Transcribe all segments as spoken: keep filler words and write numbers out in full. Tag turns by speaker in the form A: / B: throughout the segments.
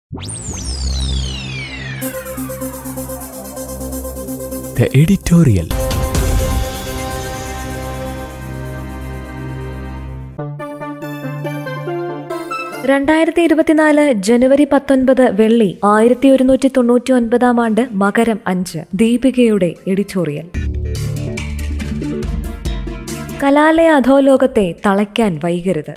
A: The editorial.
B: രണ്ടായിരത്തി ഇരുപത്തിനാല് ജനുവരി പത്തൊൻപത് വെള്ളി, ആയിരത്തി ഒരുന്നൂറ്റി തൊണ്ണൂറ്റി ഒൻപതാം ആണ്ട് മകരം അഞ്ച്. ദീപികയുടെ എഡിറ്റോറിയൽ. കലാലയ അധോലോകത്തെ തളയ്ക്കാൻ വൈകരുത്.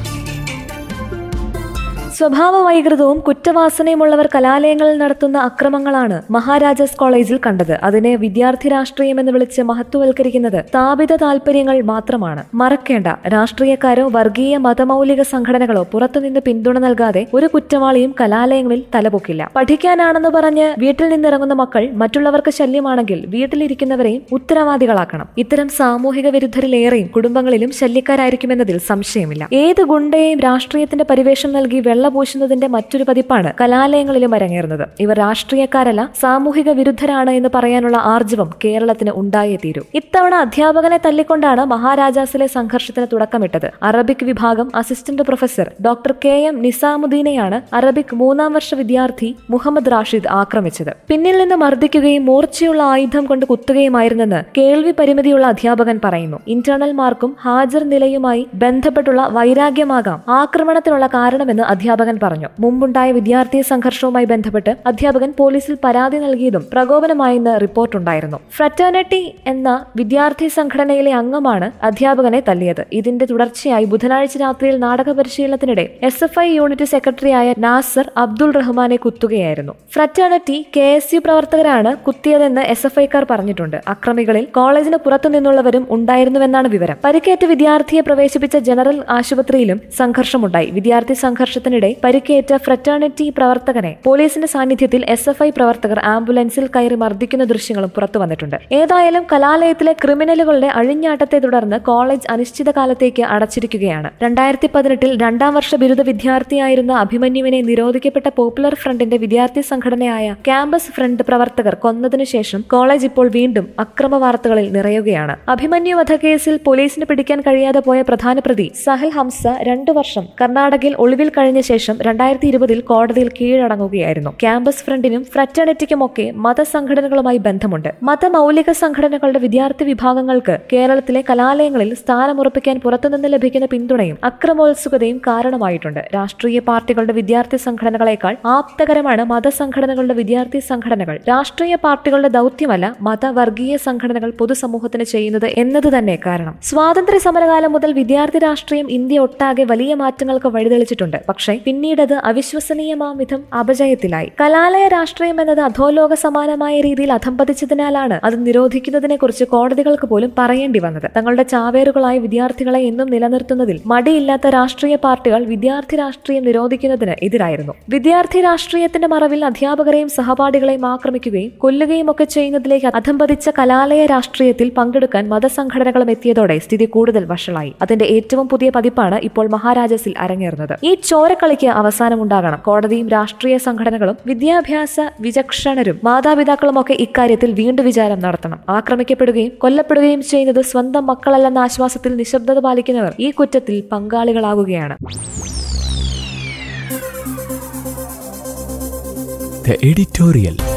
B: സ്വഭാവ വൈകൃതവും കുറ്റവാസനയുമുള്ളവർ കലാലയങ്ങളിൽ നടത്തുന്ന അക്രമങ്ങളാണ് മഹാരാജാസ് കോളേജിൽ കണ്ടത്. അതിനെ വിദ്യാർത്ഥി രാഷ്ട്രീയം എന്ന് വിളിച്ച് മഹത്വവൽക്കരിക്കുന്നത് സ്ഥാപിത താൽപര്യങ്ങൾ മാത്രമാണ്. മറക്കേണ്ട, രാഷ്ട്രീയക്കാരോ വർഗീയ മതമൗലിക സംഘടനകളോ പുറത്തുനിന്ന് പിന്തുണ നൽകാതെ ഒരു കുറ്റവാളിയും കലാലയങ്ങളിൽ തലപൊക്കില്ല. പഠിക്കാനാണെന്ന് പറഞ്ഞ് വീട്ടിൽ നിന്നിറങ്ങുന്ന മക്കൾ മറ്റുള്ളവർക്ക് ശല്യമാണെങ്കിൽ വീട്ടിലിരിക്കുന്നവരെയും ഉത്തരവാദികളാക്കണം. ഇത്തരം സാമൂഹിക വിരുദ്ധരിലേറെയും കുടുംബങ്ങളിലും ശല്യക്കാരായിരിക്കുമെന്നതിൽ സംശയമില്ല. ഏത് ഗുണ്ടയെയും രാഷ്ട്രീയത്തിന്റെ പരിവേഷം നൽകി വെള്ള പൂശുന്നതിന്റെ മറ്റൊരു പതിപ്പാണ് കലാലയങ്ങളിലും അരങ്ങേറുന്നത്. ഇവർ രാഷ്ട്രീയക്കാരല്ല, സാമൂഹിക വിരുദ്ധരാണ് എന്ന് പറയാനുള്ള ആർജവം കേരളത്തിന് ഉണ്ടായേ തീരൂ. ഇത്തവണ അധ്യാപകനെ തല്ലിക്കൊണ്ടാണ് മഹാരാജാസിലെ സംഘർഷത്തിന് തുടക്കമിട്ടത്. അറബിക് വിഭാഗം assistant professor doctor K M നിസാമുദ്ദീനെയാണ് അറബിക് മൂന്നാം വർഷ വിദ്യാർത്ഥി മുഹമ്മദ് റാഷിദ് ആക്രമിച്ചത്. പിന്നിൽ നിന്ന് മർദ്ദിക്കുകയും മൂർച്ചയുള്ള ആയുധം കൊണ്ട് കുത്തുകയുമായിരുന്നെന്ന് കേൾവി പരിമിതിയുള്ള അധ്യാപകൻ പറയുന്നു. ഇന്റേണൽ മാർക്കും ഹാജർ നിലയുമായി ബന്ധപ്പെട്ടുള്ള വൈരാഗ്യമാകാം ആക്രമണത്തിനുള്ള കാരണമെന്ന് അധ്യാപകൻ പറഞ്ഞു. മുമ്പുണ്ടായ വിദ്യാർത്ഥി സംഘർഷവുമായി ബന്ധപ്പെട്ട് അധ്യാപകൻ പോലീസിൽ പരാതി നൽകിയതും പ്രകോപനമായെന്ന് റിപ്പോർട്ടുണ്ടായിരുന്നു. ഫ്രറ്റേണിറ്റി എന്ന വിദ്യാർത്ഥി സംഘടനയിലെ അംഗമാണ് അധ്യാപകനെ തല്ലിയത്. ഇതിന്റെ തുടർച്ചയായി ബുധനാഴ്ച രാത്രിയിൽ നാടക പരിശീലനത്തിനിടെ എസ് എഫ് ഐ യൂണിറ്റ് സെക്രട്ടറിയായ നാസർ അബ്ദുൾ റഹ്മാനെ കുത്തുകയായിരുന്നു. ഫ്രറ്റേണിറ്റി കെ എസ് യു പ്രവർത്തകരാണ് കുത്തിയതെന്ന് എസ് എഫ് ഐക്കാർ പറഞ്ഞിട്ടുണ്ട്. അക്രമികളിൽ കോളേജിന് പുറത്തു നിന്നുള്ളവരും ഉണ്ടായിരുന്നുവെന്നാണ് വിവരം. പരിക്കേറ്റ വിദ്യാർത്ഥിയെ പ്രവേശിപ്പിച്ച ജനറൽ ആശുപത്രിയിലും സംഘർഷമുണ്ടായി. വിദ്യാർത്ഥി സംഘർഷത്തിനിടെ പരിക്കേറ്റ ഫ്രറ്റേണിറ്റി പ്രവർത്തകനെ പോലീസിന്റെ സാന്നിധ്യത്തിൽ എസ് എഫ് ഐ പ്രവർത്തകർ ആംബുലൻസിൽ കയറി മർദ്ദിക്കുന്ന ദൃശ്യങ്ങളും പുറത്തു വന്നിട്ടുണ്ട്. ഏതായാലും കലാലയത്തിലെ ക്രിമിനലുകളുടെ അഴിഞ്ഞാട്ടത്തെ തുടർന്ന് കോളേജ് അനിശ്ചിതകാലത്തേക്ക് അടച്ചിരിക്കുകയാണ്. രണ്ടായിരത്തി പതിനെട്ടിൽ രണ്ടാം വർഷ ബിരുദ വിദ്യാർത്ഥിയായിരുന്ന അഭിമന്യുവിനെ നിരോധിക്കപ്പെട്ട പോപ്പുലർ ഫ്രണ്ടിന്റെ വിദ്യാർത്ഥി സംഘടനയായ ക്യാമ്പസ് ഫ്രണ്ട് പ്രവർത്തകർ കൊന്നതിനു ശേഷം കോളേജ് ഇപ്പോൾ വീണ്ടും അക്രമ വാർത്തകളിൽ നിറയുകയാണ്. അഭിമന്യു വധക്കേസിൽ പോലീസിന് പിടിക്കാൻ കഴിയാതെ പോയ പ്രധാന പ്രതി സഹൽ ഹംസ രണ്ടു വർഷം കർണാടകയിൽ ഒളിവിൽ കഴിഞ്ഞ ശേഷം രണ്ടായിരത്തി ഇരുപതിൽ കോടതിയിൽ കീഴടങ്ങുകയായിരുന്നു. ക്യാമ്പസ് ഫ്രണ്ടിനും ഫ്രറ്റേണിറ്റിക്കുമൊക്കെ മതസംഘടനകളുമായി ബന്ധമുണ്ട്. മതമൗലിക സംഘടനകളുടെ വിദ്യാർത്ഥി വിഭാഗങ്ങൾക്ക് കേരളത്തിലെ കലാലയങ്ങളിൽ സ്ഥാനമുറപ്പിക്കാൻ പുറത്തുനിന്ന് ലഭിക്കുന്ന പിന്തുണയും അക്രമോത്സുകതയും കാരണമായിട്ടുണ്ട്. രാഷ്ട്രീയ പാർട്ടികളുടെ വിദ്യാർത്ഥി സംഘടനകളെക്കാൾ ആപ്തകരമാണ് മതസംഘടനകളുടെ വിദ്യാർത്ഥി സംഘടനകൾ. രാഷ്ട്രീയ പാർട്ടികളുടെ ദൗത്യമല്ല മത വർഗീയ സംഘടനകൾ പൊതുസമൂഹത്തിന് ചെയ്യുന്നത് എന്നത് തന്നെ കാരണം. സ്വാതന്ത്ര്യ സമരകാലം മുതൽ വിദ്യാർത്ഥി രാഷ്ട്രീയം ഇന്ത്യ ഒട്ടാകെ വലിയ മാറ്റങ്ങൾക്ക് വഴിതെളിച്ചിട്ടുണ്ട്. പക്ഷേ പിന്നീടത് അവിശ്വസനീയമാം വിധം അപജയത്തിലായി. കലാലയ രാഷ്ട്രീയം എന്നത് അധോലോക സമാനമായ രീതിയിൽ അധംപതിച്ചതിനാലാണ് അത് നിരോധിക്കുന്നതിനെ കുറിച്ച് കോടതികൾക്ക് പോലും പറയേണ്ടി വന്നത്. തങ്ങളുടെ ചാവേറുകളായ വിദ്യാർത്ഥികളെ എന്നും നിലനിർത്തുന്നതിൽ മടിയില്ലാത്ത രാഷ്ട്രീയ പാർട്ടികൾ വിദ്യാർത്ഥി രാഷ്ട്രീയം നിരോധിക്കുന്നതിന് എതിരായിരുന്നു. വിദ്യാർത്ഥി രാഷ്ട്രീയത്തിന്റെ മറവിൽ അധ്യാപകരെയും സഹപാഠികളെയും ആക്രമിക്കുകയും കൊല്ലുകയും ഒക്കെ ചെയ്യുന്നതിലേക്ക് അധംപതിച്ച കലാലയ രാഷ്ട്രീയത്തിൽ പങ്കെടുക്കാൻ മതസംഘടനകളും എത്തിയതോടെ സ്ഥിതി കൂടുതൽ വഷളായി. അതിന്റെ ഏറ്റവും പുതിയ പതിപ്പാണ് ഇപ്പോൾ മഹാരാജാസിൽ അരങ്ങേറുന്നത്. ഈ ചോരക്കളിക്ക് അവസാനമുണ്ടാകണം. കോടതിയും രാഷ്ട്രീയ സംഘടനകളും വിദ്യാഭ്യാസ വിചക്ഷണരും മാതാപിതാക്കളും ഒക്കെ ഇക്കാര്യത്തിൽ വീണ്ടും വിചാരം നടത്തണം. ആക്രമിക്കപ്പെടുകയും കൊല്ലപ്പെടുകയും ചെയ്യുന്നത് സ്വന്തം മക്കളല്ലെന്ന ആശ്വാസത്തിൽ നിശബ്ദത പാലിക്കുന്നവർ ഈ കുറ്റത്തിൽ പങ്കാളികളാകുകയാണ്.
A: The editorial.